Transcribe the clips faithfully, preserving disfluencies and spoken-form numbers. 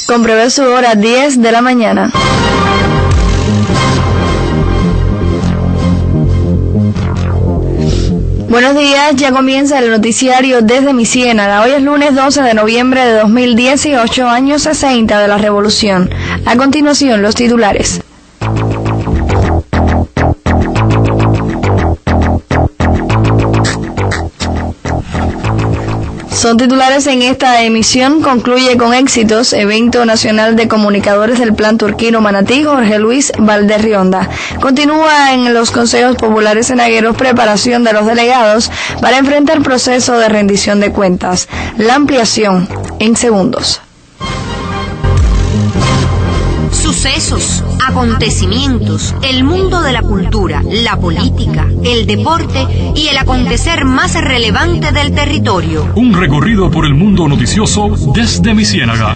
Compruebe su hora, diez de la mañana. Buenos días, ya comienza el noticiario desde mi Ciénaga. Hoy es lunes doce de noviembre de dos mil dieciocho, año sesenta de la Revolución. A continuación, los titulares. Son titulares en esta emisión. Concluye con éxitos Evento Nacional de Comunicadores del Plan Turquino Manatí, Jorge Luis Valderrionda. Continúa en los consejos populares cenagueros preparación de los delegados para enfrentar proceso de rendición de cuentas. La ampliación en segundos. Sucesos, acontecimientos, el mundo de la cultura, la política, el deporte y el acontecer más relevante del territorio. Un recorrido por el mundo noticioso desde mi Ciénaga.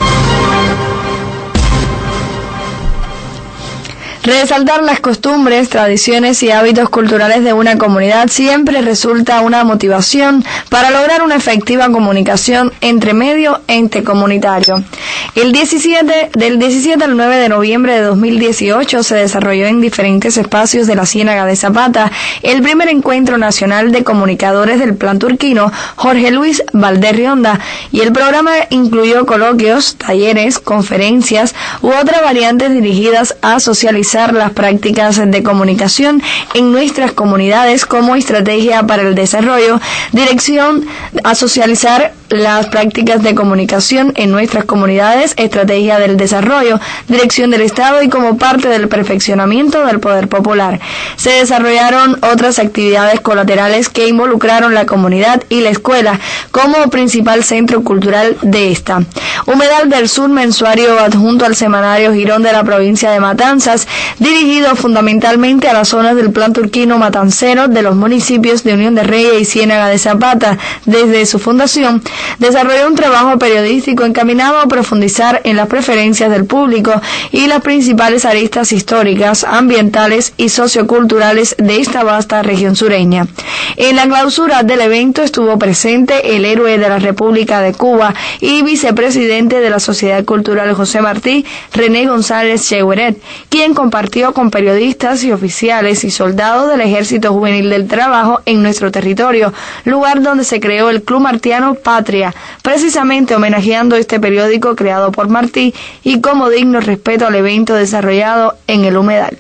Resaltar las costumbres, tradiciones y hábitos culturales de una comunidad siempre resulta una motivación para lograr una efectiva comunicación entre medio ente comunitario. El diecisiete, del diecisiete al nueve de noviembre de dos mil dieciocho se desarrolló en diferentes espacios de la Ciénaga de Zapata el primer encuentro nacional de comunicadores del Plan Turquino, Jorge Luis Valderrionda, y el programa incluyó coloquios, talleres, conferencias u otras variantes dirigidas a socializar las prácticas de comunicación en nuestras comunidades como estrategia para el desarrollo, dirección a socializar las prácticas de comunicación en nuestras comunidades, estrategia del desarrollo, dirección del Estado y como parte del perfeccionamiento del poder popular. Se desarrollaron otras actividades colaterales que involucraron la comunidad y la escuela como principal centro cultural de esta. Humedal del Sur, mensuario adjunto al semanario Girón de la provincia de Matanzas, dirigido fundamentalmente a las zonas del Plan Turquino Matancero de los municipios de Unión de Reyes y Ciénaga de Zapata. Desde su fundación, desarrolló un trabajo periodístico encaminado a profundizar en las preferencias del público y las principales aristas históricas, ambientales y socioculturales de esta vasta región sureña. En la clausura del evento estuvo presente el héroe de la República de Cuba y vicepresidente de la Sociedad Cultural José Martí, René González Cheuret, quien compartió con periodistas y oficiales y soldados del Ejército Juvenil del Trabajo en nuestro territorio, lugar donde se creó el Club Martiano Patria, precisamente homenajeando este periódico creado por Martí y como digno respeto al evento desarrollado en el Humedal.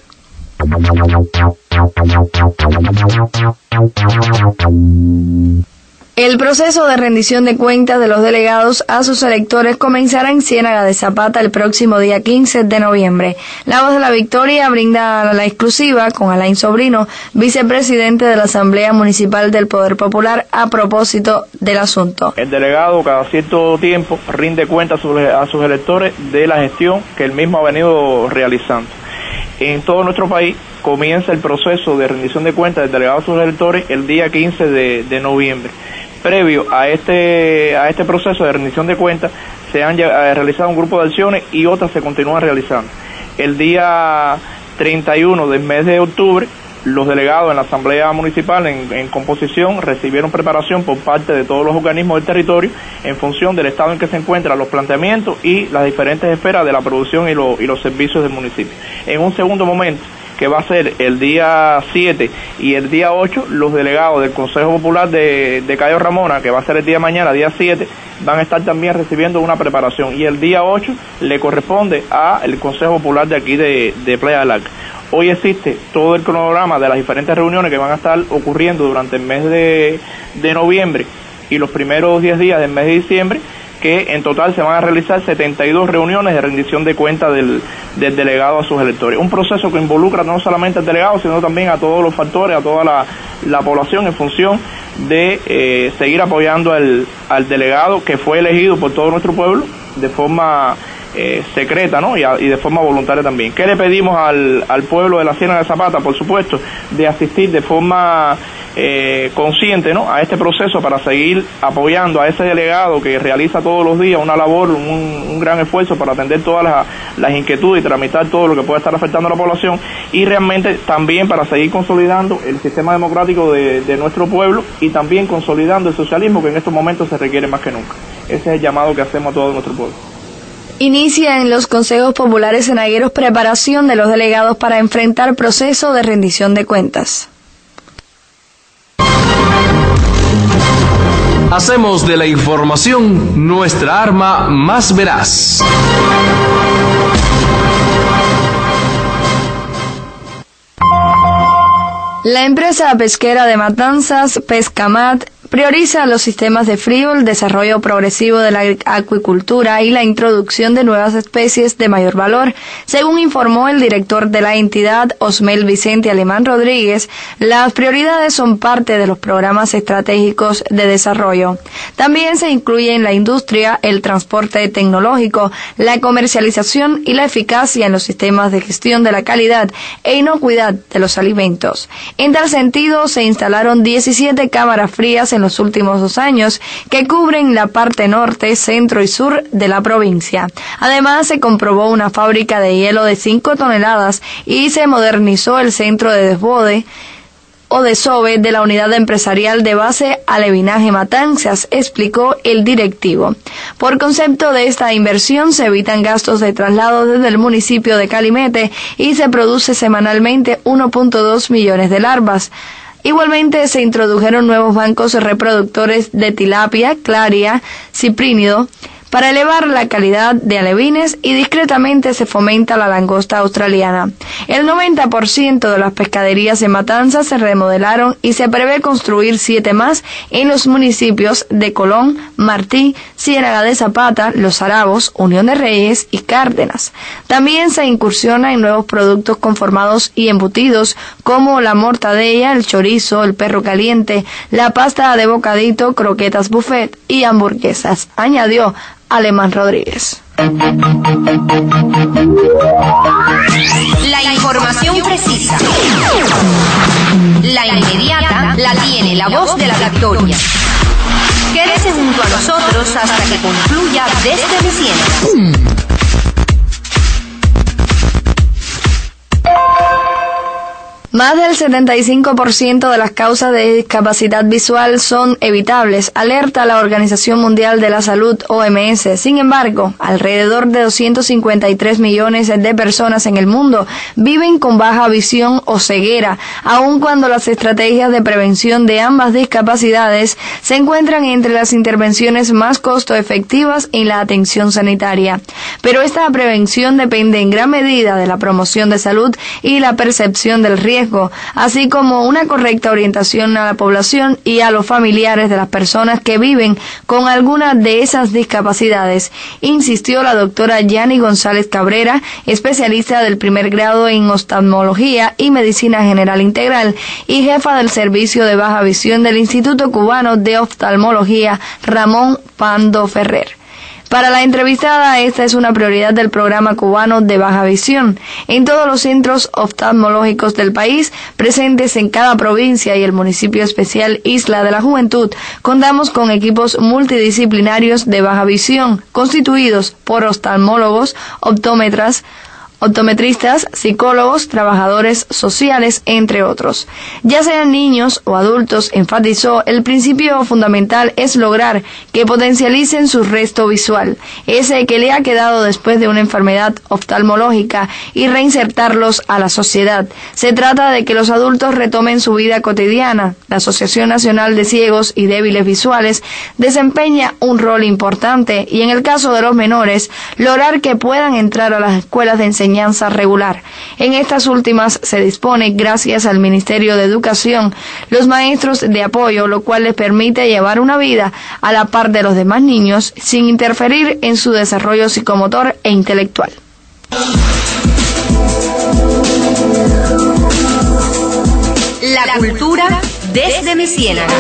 El proceso de rendición de cuentas de los delegados a sus electores comenzará en Ciénaga de Zapata el próximo día quince de noviembre. La Voz de la Victoria brinda la exclusiva con Alain Sobrino, vicepresidente de la Asamblea Municipal del Poder Popular, a propósito del asunto. El delegado cada cierto tiempo rinde cuentas a sus, a sus electores de la gestión que él mismo ha venido realizando. En todo nuestro país comienza el proceso de rendición de cuentas del delegado a sus electores el día quince de, de noviembre. Previo a este a este proceso de rendición de cuentas se han eh, realizado un grupo de acciones y otras se continúan realizando. El día treinta y uno del mes de octubre, los delegados en la Asamblea Municipal en, en composición recibieron preparación por parte de todos los organismos del territorio en función del estado en que se encuentran los planteamientos y las diferentes esferas de la producción y, lo, y los servicios del municipio. En un segundo momento, que va a ser el día siete y el día ocho, los delegados del Consejo Popular de, de Cayo Ramona, que va a ser el día de mañana, día siete, van a estar también recibiendo una preparación. Y el día ocho le corresponde al Consejo Popular de aquí de, de Playa del Arca. Hoy existe todo el cronograma de las diferentes reuniones que van a estar ocurriendo durante el mes de, de noviembre y los primeros diez días del mes de diciembre, que en total se van a realizar setenta y dos reuniones de rendición de cuentas del, del delegado a sus electores. Un proceso que involucra no solamente al delegado, sino también a todos los factores, a toda la, la población en función de eh, seguir apoyando al, al delegado que fue elegido por todo nuestro pueblo de forma eh, secreta, ¿no? Y, a, y de forma voluntaria también. ¿Qué le pedimos al, al pueblo de la Ciénaga de Zapata? Por supuesto, de asistir de forma eh, consciente, ¿no?, a este proceso para seguir apoyando a ese delegado que realiza todos los días una labor, un, un gran esfuerzo para atender todas las, las inquietudes y tramitar todo lo que pueda estar afectando a la población, y realmente también para seguir consolidando el sistema democrático de, de nuestro pueblo y también consolidando el socialismo que en estos momentos se requiere más que nunca. Ese es el llamado que hacemos a todo nuestro pueblo. Inicia en los consejos populares senagueros preparación de los delegados para enfrentar proceso de rendición de cuentas. Hacemos de la información nuestra arma más veraz. La empresa pesquera de Matanzas, Pescamat, prioriza los sistemas de frío, el desarrollo progresivo de la acuicultura y la introducción de nuevas especies de mayor valor. Según informó el director de la entidad, Osmel Vicente Alemán Rodríguez, las prioridades son parte de los programas estratégicos de desarrollo. También se incluyen la industria, el transporte tecnológico, la comercialización y la eficacia en los sistemas de gestión de la calidad e inocuidad de los alimentos. En tal sentido, se instalaron diecisiete cámaras frías en los últimos dos años que cubren la parte norte, centro y sur de la provincia. Además, se comprobó una fábrica de hielo de cinco toneladas y se modernizó el centro de desbode o desove de la unidad empresarial de base Alevinaje Matanzas, explicó el directivo. Por concepto de esta inversión se evitan gastos de traslado desde el municipio de Calimete y se produce semanalmente uno punto dos millones de larvas. Igualmente se introdujeron nuevos bancos reproductores de tilapia, claria, ciprínido, para elevar la calidad de alevines y discretamente se fomenta la langosta australiana. El noventa por ciento de las pescaderías en Matanzas se remodelaron y se prevé construir siete más en los municipios de Colón, Martí, Ciénaga de Zapata, Los Arabos, Unión de Reyes y Cárdenas. También se incursiona en nuevos productos conformados y embutidos como la mortadella, el chorizo, el perro caliente, la pasta de bocadito, croquetas buffet y hamburguesas, añadió Alemán Rodríguez. La información precisa, la inmediata, la tiene la voz de la victoria. Quédese junto a nosotros hasta que concluya Desde mi Ciénaga. Más del setenta y cinco por ciento de las causas de discapacidad visual son evitables, alerta la Organización Mundial de la Salud, O M S. Sin embargo, alrededor de doscientos cincuenta y tres millones de personas en el mundo viven con baja visión o ceguera, aun cuando las estrategias de prevención de ambas discapacidades se encuentran entre las intervenciones más costo efectivas en la atención sanitaria. Pero esta prevención depende en gran medida de la promoción de salud y la percepción del riesgo, así como una correcta orientación a la población y a los familiares de las personas que viven con alguna de esas discapacidades, insistió la doctora Yani González Cabrera, especialista del primer grado en oftalmología y medicina general integral y jefa del servicio de baja visión del Instituto Cubano de Oftalmología Ramón Pando Ferrer. Para la entrevistada, esta es una prioridad del programa cubano de baja visión. En todos los centros oftalmológicos del país, presentes en cada provincia y el municipio especial Isla de la Juventud, contamos con equipos multidisciplinarios de baja visión, constituidos por oftalmólogos, optómetras, optometristas, psicólogos, trabajadores sociales, entre otros. Ya sean niños o adultos, enfatizó, el principio fundamental es lograr que potencialicen su resto visual, ese que le ha quedado después de una enfermedad oftalmológica, y reinsertarlos a la sociedad. Se trata de que los adultos retomen su vida cotidiana. La Asociación Nacional de Ciegos y Débiles Visuales desempeña un rol importante y en el caso de los menores, lograr que puedan entrar a las escuelas de enseñanza regular. En estas últimas se dispone, gracias al Ministerio de Educación, los maestros de apoyo, lo cual les permite llevar una vida a la par de los demás niños sin interferir en su desarrollo psicomotor e intelectual. La cultura desde mi ciénaga.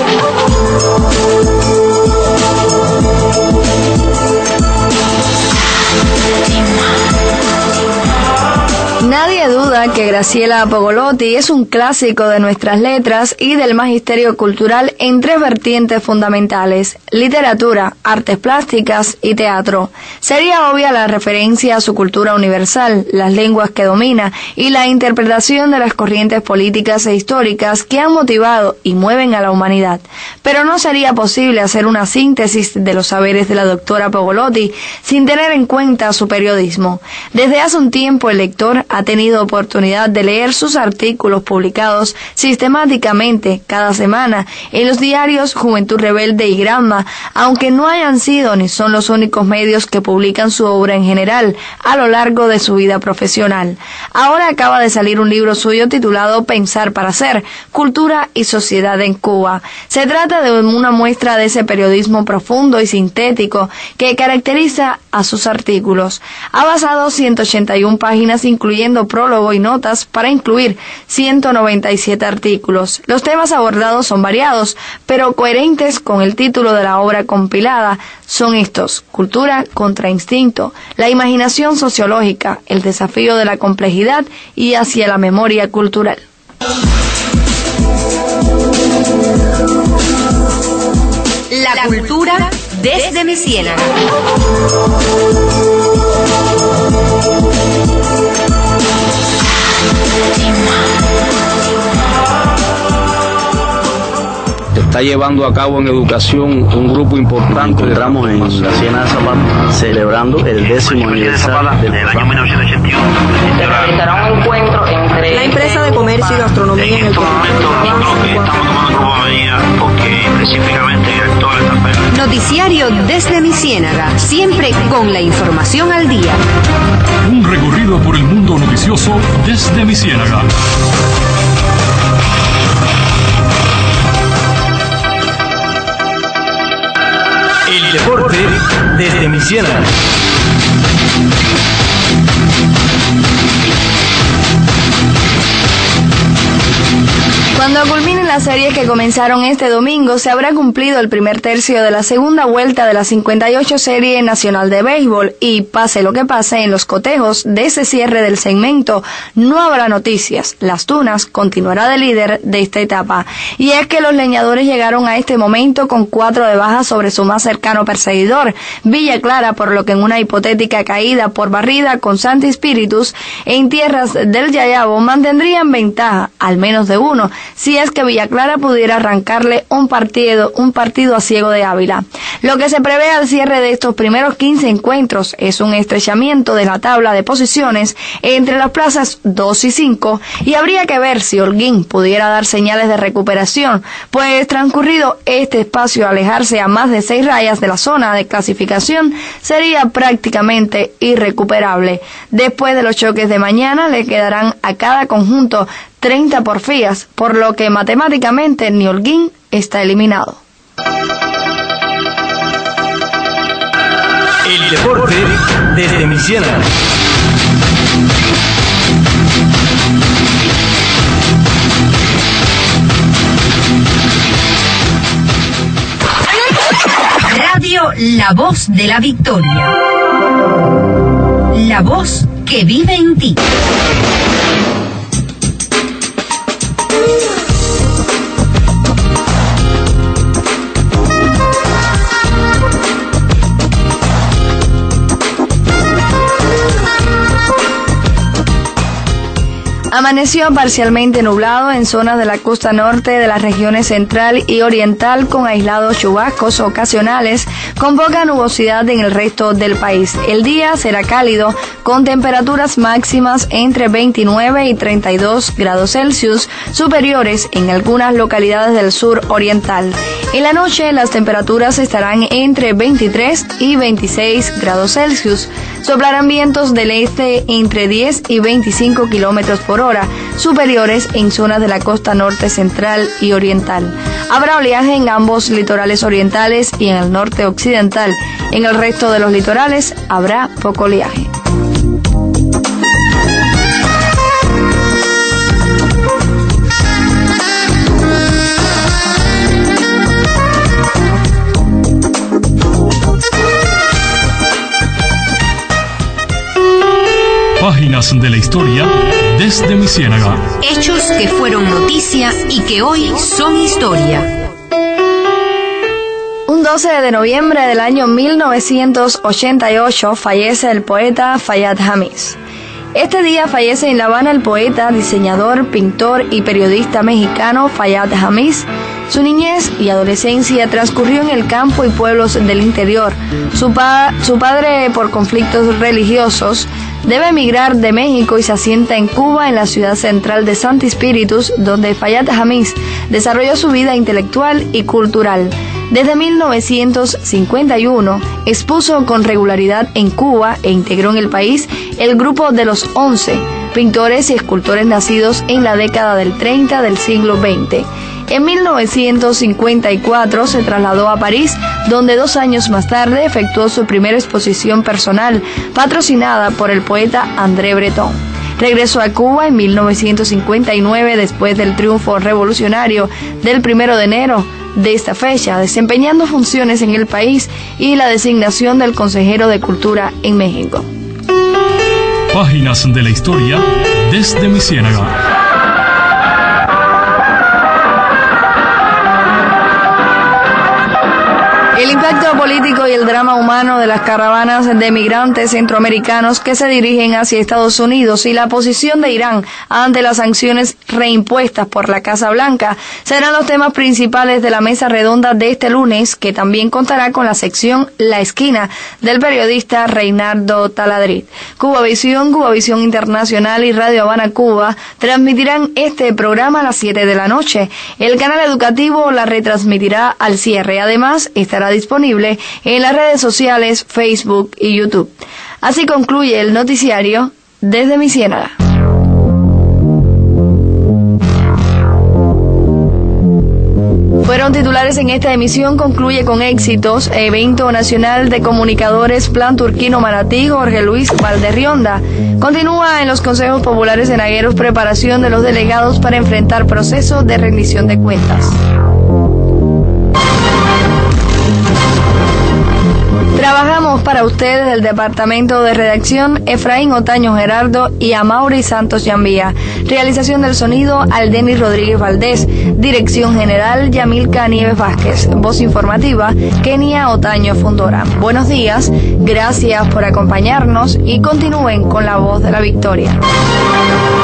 Nadie duda duda que Graciela Pogolotti es un clásico de nuestras letras y del magisterio cultural en tres vertientes fundamentales: literatura, artes plásticas y teatro. Sería obvia la referencia a su cultura universal, las lenguas que domina y la interpretación de las corrientes políticas e históricas que han motivado y mueven a la humanidad. Pero no sería posible hacer una síntesis de los saberes de la doctora Pogolotti sin tener en cuenta su periodismo. Desde hace un tiempo el lector ha tenido oportunidad de leer sus artículos publicados sistemáticamente cada semana en los diarios Juventud Rebelde y Granma, aunque no hayan sido ni son los únicos medios que publican su obra en general a lo largo de su vida profesional. Ahora acaba de salir un libro suyo titulado Pensar para Ser, Cultura y Sociedad en Cuba. Se trata de una muestra de ese periodismo profundo y sintético que caracteriza a sus artículos. Ha basado ciento ochenta y una páginas, incluyendo prólogo y notas, para incluir ciento noventa y siete artículos. Los temas abordados son variados, pero coherentes con el título de la obra compilada. Son estos: cultura contra instinto, la imaginación sociológica, el desafío de la complejidad y hacia la memoria cultural. La cultura desde mi ciénaga. Está llevando a cabo en educación un grupo importante. Encontramos en la Ciénaga de Zapata celebrando el décimo aniversario del año mil novecientos ochenta y uno. Se realizará un encuentro entre la empresa de comercio y gastronomía en, en estos momentos lo que estamos tomando como medida, porque específicamente el director está. Noticiario desde mi ciénaga, siempre con la información al día. Un recorrido por el mundo noticioso desde mi ciénaga. El deporte desde mi ciénaga. Cuando culminen las series que comenzaron este domingo, se habrá cumplido el primer tercio de la segunda vuelta de la cincuenta y ocho Serie Nacional de Béisbol y, pase lo que pase en los cotejos de ese cierre del segmento, no habrá noticias. Las Tunas continuará de líder de esta etapa. Y es que los leñadores llegaron a este momento con cuatro de baja sobre su más cercano perseguidor, Villa Clara, por lo que en una hipotética caída por barrida con Santi Spiritus en tierras del Yayabo mantendrían ventaja, al menos de uno, si es que Villa Clara pudiera arrancarle un partido, un partido a Ciego de Ávila. Lo que se prevé al cierre de estos primeros quince encuentros es un estrechamiento de la tabla de posiciones entre las plazas dos y cinco, y habría que ver si Holguín pudiera dar señales de recuperación, pues transcurrido este espacio alejarse a más de seis rayas de la zona de clasificación sería prácticamente irrecuperable. Después de los choques de mañana le quedarán a cada conjunto treinta porfías, por lo que matemáticamente ni Holguín está eliminado. El deporte desde mi ciénaga. Radio La Voz de la Victoria. La voz que vive en ti. Amaneció parcialmente nublado en zonas de la costa norte de las regiones central y oriental, con aislados chubascos ocasionales, con poca nubosidad en el resto del país. El día será cálido, con temperaturas máximas entre veintinueve y treinta y dos grados Celsius, superiores en algunas localidades del sur oriental. En la noche las temperaturas estarán entre veintitrés y veintiséis grados Celsius. Soplarán vientos del este entre diez y veinticinco kilómetros por hora, superiores en zonas de la costa norte central y oriental. Habrá oleaje en ambos litorales orientales y en el norte occidental. En el resto de los litorales habrá poco oleaje. Páginas de la historia desde mi ciénaga. Hechos que fueron noticia y que hoy son historia. Un doce de noviembre del año mil novecientos ochenta y ocho fallece el poeta Fayad Hamis. Este día fallece en La Habana el poeta, diseñador, pintor y periodista mexicano Fayad Hamis. Su niñez y adolescencia transcurrió en el campo y pueblos del interior. Su, pa- su padre, por conflictos religiosos, debe emigrar de México y se asienta en Cuba, en la ciudad central de Santi Spíritus, donde Fayad Hamis desarrolló su vida intelectual y cultural. Desde mil novecientos cincuenta y uno expuso con regularidad en Cuba e integró en el país el grupo de los Once, pintores y escultores nacidos en la década del treinta del siglo veinte. En mil novecientos cincuenta y cuatro se trasladó a París, donde dos años más tarde efectuó su primera exposición personal, patrocinada por el poeta André Breton. Regresó a Cuba en mil novecientos cincuenta y nueve después del triunfo revolucionario del primero de enero de esta fecha, desempeñando funciones en el país y la designación del consejero de Cultura en México. Páginas de la historia desde mi ciénaga. El impacto político y el drama humano de las caravanas de migrantes centroamericanos que se dirigen hacia Estados Unidos y la posición de Irán ante las sanciones reimpuestas por la Casa Blanca serán los temas principales de la mesa redonda de este lunes, que también contará con la sección La Esquina del periodista Reinaldo Taladrid. Cubavisión, Cubavisión Internacional y Radio Habana Cuba transmitirán este programa a las siete de la noche. El canal educativo la retransmitirá al cierre. Además, estará disponible en las redes sociales Facebook y YouTube. Así concluye el noticiario desde mi ciénaga. Fueron titulares en esta emisión. Concluye con éxitos: Evento Nacional de Comunicadores Plan Turquino Manatí, Jorge Luis Valderrionda. Continúa en los consejos populares enagueros preparación de los delegados para enfrentar proceso de rendición de cuentas. Trabajamos para ustedes el departamento de redacción Efraín Otaño Gerardo y Amaury Santos Yambía. Realización del sonido Aldeni Rodríguez Valdés. Dirección general Yamilca Nieves Vázquez. Voz informativa Kenia Otaño Fundora. Buenos días, gracias por acompañarnos y continúen con la voz de la victoria.